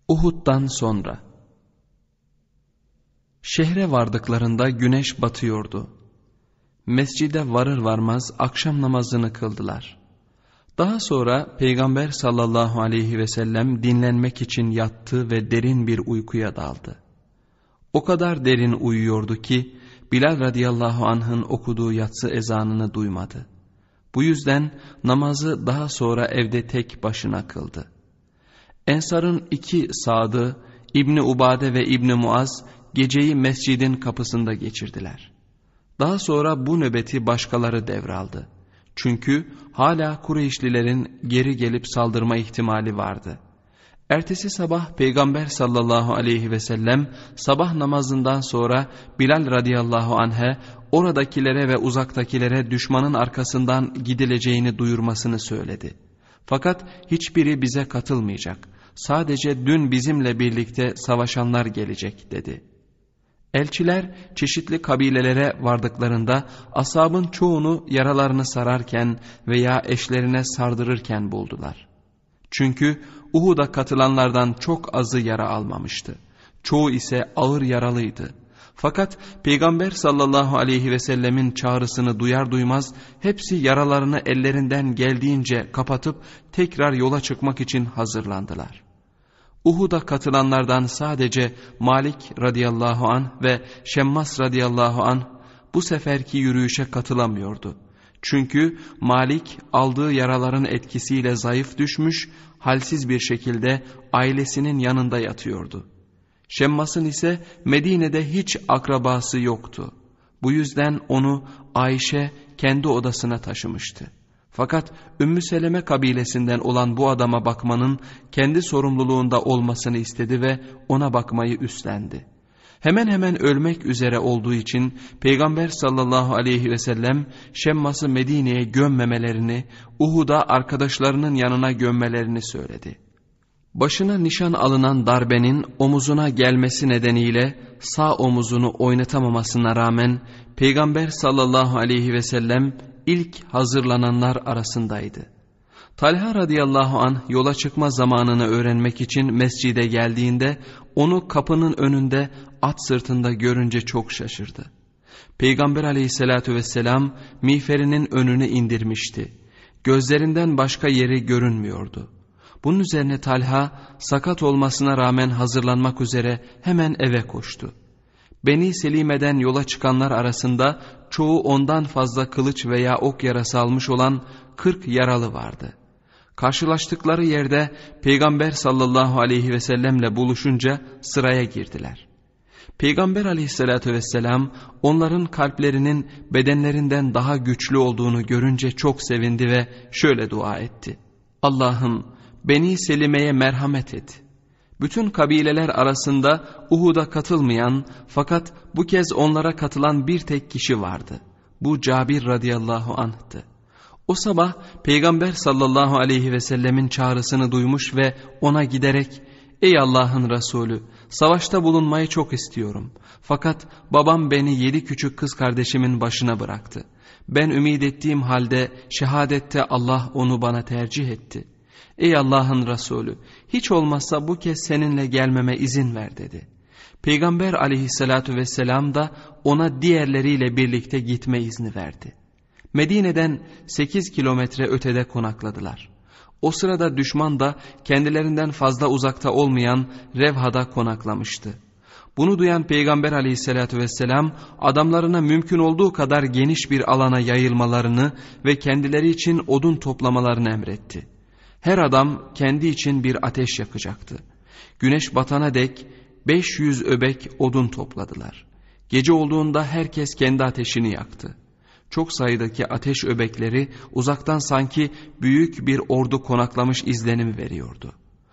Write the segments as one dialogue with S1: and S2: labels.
S1: Uhud'dan sonra. Şehre vardıklarında güneş batıyordu. Mescide varır varmaz akşam namazını kıldılar. Daha sonra Peygamber sallallahu aleyhi ve sellem dinlenmek için yattı ve derin bir uykuya daldı. O kadar derin uyuyordu ki Bilal radıyallahu anh'ın okuduğu yatsı ezanını duymadı. Bu yüzden namazı daha sonra evde tek başına kıldı. Ensar'ın iki sadı İbni Ubade ve İbni Muaz geceyi mescidin kapısında geçirdiler. Daha sonra bu nöbeti başkaları devraldı. Çünkü hala Kureyşlilerin geri gelip saldırma ihtimali vardı. Ertesi sabah Peygamber sallallahu aleyhi ve sellem sabah namazından sonra Bilal radıyallahu anh'e oradakilere ve uzaktakilere düşmanın arkasından gidileceğini duyurmasını söyledi. Fakat hiçbiri bize katılmayacak. Sadece dün bizimle birlikte savaşanlar gelecek dedi. Elçiler çeşitli kabilelere vardıklarında ashabın çoğunu yaralarını sararken veya eşlerine sardırırken buldular. Çünkü Uhud'a katılanlardan çok azı yara almamıştı. Çoğu ise ağır yaralıydı. Fakat Peygamber sallallahu aleyhi ve sellemin çağrısını duyar duymaz hepsi yaralarını ellerinden geldiğince kapatıp tekrar yola çıkmak için hazırlandılar. Uhud'a katılanlardan sadece Malik radıyallahu anh ve Şemmas radıyallahu anh bu seferki yürüyüşe katılamıyordu. Çünkü Malik aldığı yaraların etkisiyle zayıf düşmüş, halsiz bir şekilde ailesinin yanında yatıyordu. Şemmas'ın ise Medine'de hiç akrabası yoktu. Bu yüzden onu Ayşe kendi odasına taşımıştı. Fakat Ümmü Seleme kabilesinden olan bu adama bakmanın kendi sorumluluğunda olmasını istedi ve ona bakmayı üstlendi. Hemen hemen ölmek üzere olduğu için Peygamber sallallahu aleyhi ve sellem Şemmas'ı Medine'ye gömmemelerini, Uhud'a arkadaşlarının yanına gömmelerini söyledi. Başına nişan alınan darbenin omuzuna gelmesi nedeniyle sağ omuzunu oynatamamasına rağmen Peygamber sallallahu aleyhi ve sellem ilk hazırlananlar arasındaydı. Talha radıyallahu anh yola çıkma zamanını öğrenmek için mescide geldiğinde onu kapının önünde at sırtında görünce çok şaşırdı. Peygamber aleyhissalatü vesselam miğferinin önünü indirmişti. Gözlerinden başka yeri görünmüyordu. Bunun üzerine Talha sakat olmasına rağmen hazırlanmak üzere hemen eve koştu. Beni Selime'den yola çıkanlar arasında çoğu ondan fazla kılıç veya ok yarası almış olan 40 yaralı vardı. Karşılaştıkları yerde Peygamber sallallahu aleyhi ve sellemle buluşunca sıraya girdiler. Peygamber aleyhissalatü vesselam onların kalplerinin bedenlerinden daha güçlü olduğunu görünce çok sevindi ve şöyle dua etti. Allah'ım Beni Selime'ye merhamet et. Bütün kabileler arasında Uhud'a katılmayan fakat bu kez onlara katılan bir tek kişi vardı. Bu Cabir radıyallahu anh'tı. O sabah Peygamber sallallahu aleyhi ve sellemin çağrısını duymuş ve ona giderek "Ey Allah'ın Resulü, savaşta bulunmayı çok istiyorum. Fakat babam beni 7 küçük kız kardeşimin başına bıraktı. Ben ümit ettiğim halde şehadette Allah onu bana tercih etti. Ey Allah'ın Resulü, hiç olmazsa bu kez seninle gelmeme izin ver" dedi. Peygamber aleyhissalatu vesselam da ona diğerleriyle birlikte gitme izni verdi. Medine'den 8 kilometre ötede konakladılar. O sırada düşman da kendilerinden fazla uzakta olmayan Revha'da konaklamıştı. Bunu duyan Peygamber aleyhissalatu vesselam adamlarına mümkün olduğu kadar geniş bir alana yayılmalarını ve kendileri için odun toplamalarını emretti. Her adam kendi için bir ateş yakacaktı. Güneş batana dek 500 öbek odun topladılar. Gece olduğunda herkes kendi ateşini yaktı. Çok sayıdaki ateş öbekleri uzaktan sanki büyük bir ordu konaklamış izlenimi veriyordu.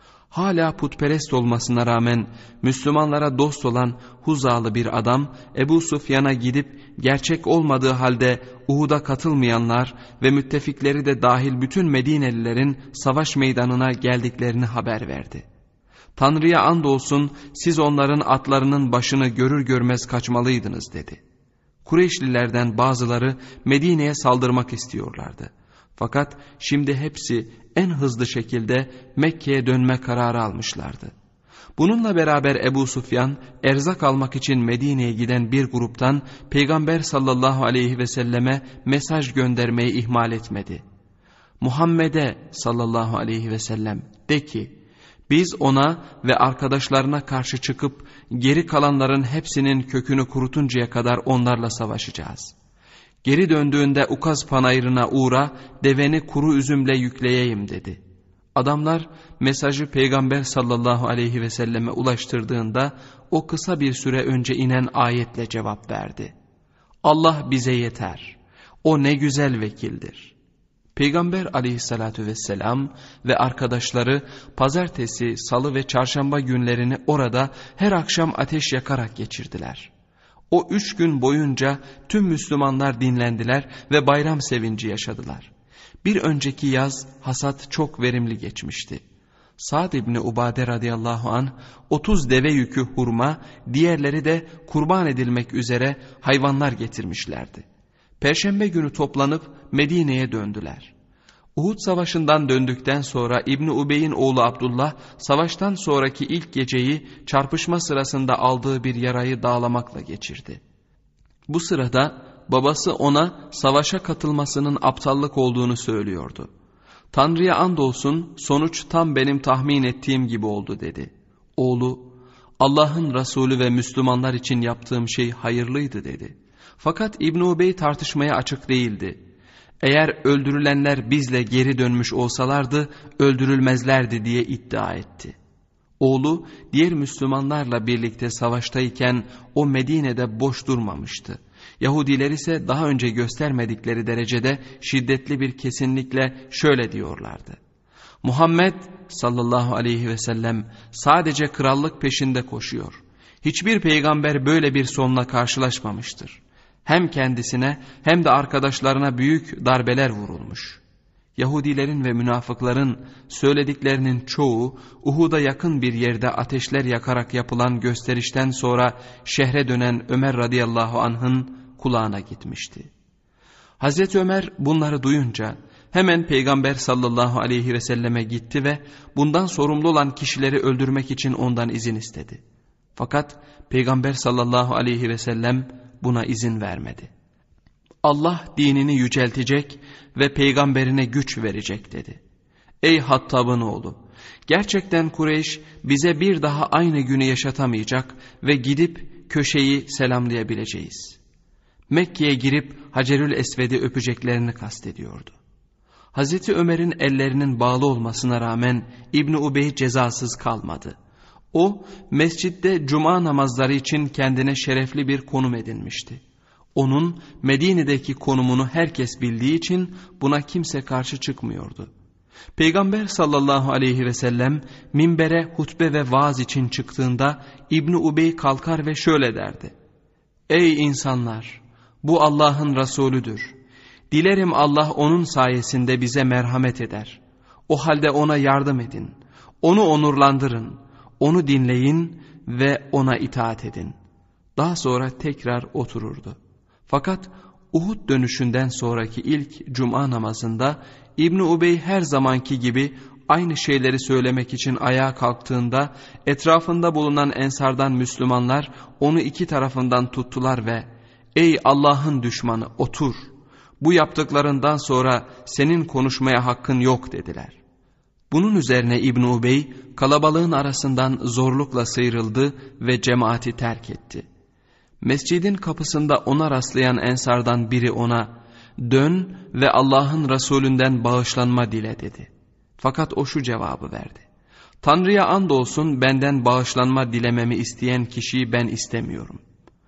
S1: Hala putperest olmasına rağmen Müslümanlara dost olan Huzalı bir adam Ebu Sufyan'a gidip gerçek olmadığı halde Uhud'a katılmayanlar ve müttefikleri de dahil bütün Medinelilerin savaş meydanına geldiklerini haber verdi. Tanrı'ya andolsun siz onların atlarının başını görür görmez kaçmalıydınız dedi. Kureyşlilerden bazıları Medine'ye saldırmak istiyorlardı. Fakat şimdi hepsi en hızlı şekilde Mekke'ye dönme kararı almışlardı. Bununla beraber Ebu Sufyan erzak almak için Medine'ye giden bir gruptan Peygamber sallallahu aleyhi ve selleme mesaj göndermeyi ihmal etmedi. Muhammed'e sallallahu aleyhi ve sellem de ki, biz ona ve arkadaşlarına karşı çıkıp geri kalanların hepsinin kökünü kurutuncaya kadar onlarla savaşacağız. Geri döndüğünde Ukaz panayırına uğra, deveni kuru üzümle yükleyeyim dedi. Adamlar mesajı Peygamber sallallahu aleyhi ve selleme ulaştırdığında o kısa bir süre önce inen ayetle cevap verdi. Allah bize yeter. O ne güzel vekildir. Peygamber aleyhissalatü vesselam ve arkadaşları pazartesi, salı ve çarşamba günlerini orada her akşam ateş yakarak geçirdiler. O 3 gün boyunca tüm Müslümanlar dinlendiler ve bayram sevinci yaşadılar. Bir önceki yaz hasat çok verimli geçmişti. Sa'd İbni Ubade radıyallahu anh 30 deve yükü hurma, diğerleri de kurban edilmek üzere hayvanlar getirmişlerdi. Perşembe günü toplanıp Medine'ye döndüler. Uhud savaşından döndükten sonra İbni Ubey'in oğlu Abdullah savaştan sonraki ilk geceyi çarpışma sırasında aldığı bir yarayı dağlamakla geçirdi. Bu sırada babası ona savaşa katılmasının aptallık olduğunu söylüyordu. Tanrı'ya andolsun sonuç tam benim tahmin ettiğim gibi oldu dedi. Oğlu, Allah'ın Resulü ve Müslümanlar için yaptığım şey hayırlıydı dedi. Fakat İbn Ubey tartışmaya açık değildi. Eğer öldürülenler bizle geri dönmüş olsalardı öldürülmezlerdi diye iddia etti. Oğlu diğer Müslümanlarla birlikte savaştayken o Medine'de boş durmamıştı. Yahudiler ise daha önce göstermedikleri derecede şiddetli bir kesinlikle şöyle diyorlardı. Muhammed sallallahu aleyhi ve sellem sadece krallık peşinde koşuyor. Hiçbir peygamber böyle bir sonla karşılaşmamıştır. Hem kendisine hem de arkadaşlarına büyük darbeler vurulmuş. Yahudilerin ve münafıkların söylediklerinin çoğu Uhud'a yakın bir yerde ateşler yakarak yapılan gösterişten sonra şehre dönen Ömer radıyallahu anh'ın kulağına gitmişti. Hazreti Ömer bunları duyunca hemen Peygamber sallallahu aleyhi ve selleme gitti ve bundan sorumlu olan kişileri öldürmek için ondan izin istedi. Fakat Peygamber sallallahu aleyhi ve sellem buna izin vermedi. Allah dinini yüceltecek ve peygamberine güç verecek dedi. Ey Hattab'ın oğlu, gerçekten Kureyş bize bir daha aynı günü yaşatamayacak ve gidip köşeyi selamlayabileceğiz. Mekke'ye girip Hacerül Esved'i öpeceklerini kastediyordu. Hazreti Ömer'in ellerinin bağlı olmasına rağmen İbni Ubey cezasız kalmadı. O mescitte cuma namazları için kendine şerefli bir konum edinmişti. Onun Medine'deki konumunu herkes bildiği için buna kimse karşı çıkmıyordu. Peygamber sallallahu aleyhi ve sellem minbere hutbe ve vaaz için çıktığında İbni Ubey kalkar ve şöyle derdi. Ey insanlar! Bu Allah'ın Resulüdür. Dilerim Allah onun sayesinde bize merhamet eder. O halde ona yardım edin. Onu onurlandırın. Onu dinleyin ve ona itaat edin. Daha sonra tekrar otururdu. Fakat Uhud dönüşünden sonraki ilk cuma namazında İbni Ubey her zamanki gibi aynı şeyleri söylemek için ayağa kalktığında etrafında bulunan ensardan Müslümanlar onu iki tarafından tuttular ve ''Ey Allah'ın düşmanı otur, bu yaptıklarından sonra senin konuşmaya hakkın yok.'' dediler. Bunun üzerine İbni Ubey kalabalığın arasından zorlukla sıyrıldı ve cemaati terk etti. Mescidin kapısında ona rastlayan ensardan biri ona ''Dön ve Allah'ın Resulünden bağışlanma dile.'' dedi. Fakat o şu cevabı verdi. ''Tanrı'ya andolsun benden bağışlanma dilememi isteyen kişiyi ben istemiyorum.''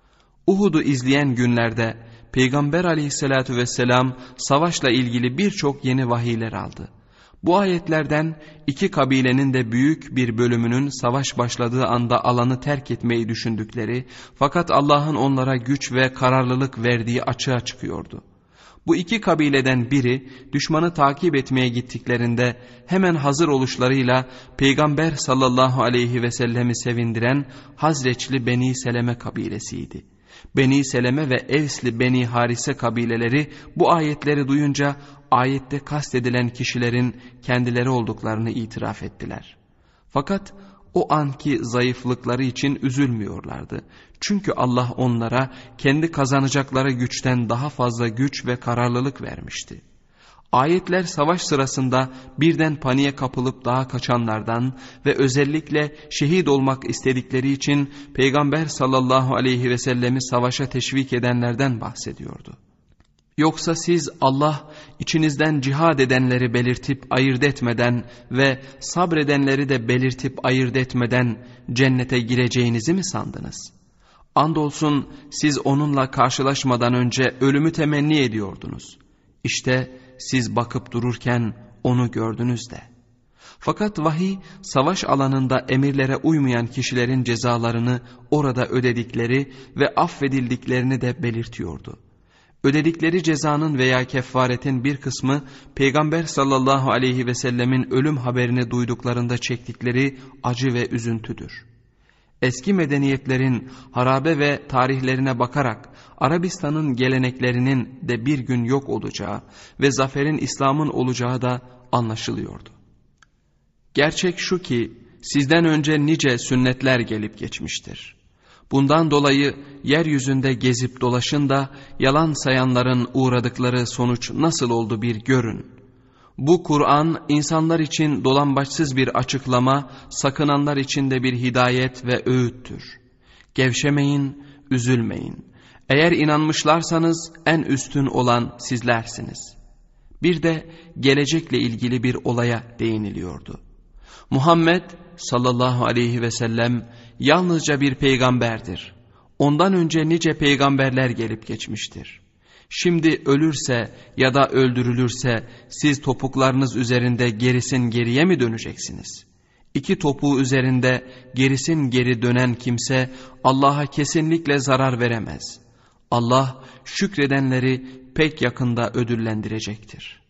S1: Uhud'u izleyen günlerde Peygamber aleyhissalatü vesselam savaşla ilgili birçok yeni vahiyler aldı. Bu ayetlerden iki kabilenin de büyük bir bölümünün savaş başladığı anda alanı terk etmeyi düşündükleri fakat Allah'ın onlara güç ve kararlılık verdiği açığa çıkıyordu. Bu iki kabileden biri düşmanı takip etmeye gittiklerinde hemen hazır oluşlarıyla Peygamber sallallahu aleyhi ve sellemi sevindiren Hazreçli Beni Seleme kabilesiydi. Beni Seleme ve Evsli Beni Harise kabileleri bu ayetleri duyunca ayette kastedilen kişilerin kendileri olduklarını itiraf ettiler. Fakat o anki zayıflıkları için üzülmüyorlardı. Çünkü Allah onlara kendi kazanacakları güçten daha fazla güç ve kararlılık vermişti. Ayetler savaş sırasında birden paniğe kapılıp dağa kaçanlardan ve özellikle şehit olmak istedikleri için Peygamber sallallahu aleyhi ve sellemi savaşa teşvik edenlerden bahsediyordu. Yoksa siz Allah içinizden cihad edenleri belirtip ayırt etmeden ve sabredenleri de belirtip ayırt etmeden cennete gireceğinizi mi sandınız? Andolsun siz onunla karşılaşmadan önce ölümü temenni ediyordunuz. İşte siz bakıp dururken onu gördünüz de. Fakat vahiy savaş alanında emirlere uymayan kişilerin cezalarını orada ödedikleri ve affedildiklerini de belirtiyordu. Ödedikleri cezanın veya kefaretin bir kısmı Peygamber sallallahu aleyhi ve sellemin ölüm haberini duyduklarında çektikleri acı ve üzüntüdür. Eski medeniyetlerin harabe ve tarihlerine bakarak Arabistan'ın geleneklerinin de bir gün yok olacağı ve zaferin İslam'ın olacağı da anlaşılıyordu. Gerçek şu ki sizden önce nice sünnetler gelip geçmiştir. Bundan dolayı yeryüzünde gezip dolaşın da yalan sayanların uğradıkları sonuç nasıl oldu bir görün. Bu Kur'an insanlar için dolambaçsız bir açıklama, sakınanlar için de bir hidayet ve öğüttür. Gevşemeyin, üzülmeyin. Eğer inanmışlarsanız en üstün olan sizlersiniz. Bir de gelecekle ilgili bir olaya değiniliyordu. Muhammed sallallahu aleyhi ve sellem yalnızca bir peygamberdir. Ondan önce nice peygamberler gelip geçmiştir. Şimdi ölürse ya da öldürülürse siz topuklarınız üzerinde gerisin geriye mi döneceksiniz? İki topuğu üzerinde gerisin geri dönen kimse Allah'a kesinlikle zarar veremez. Allah şükredenleri pek yakında ödüllendirecektir.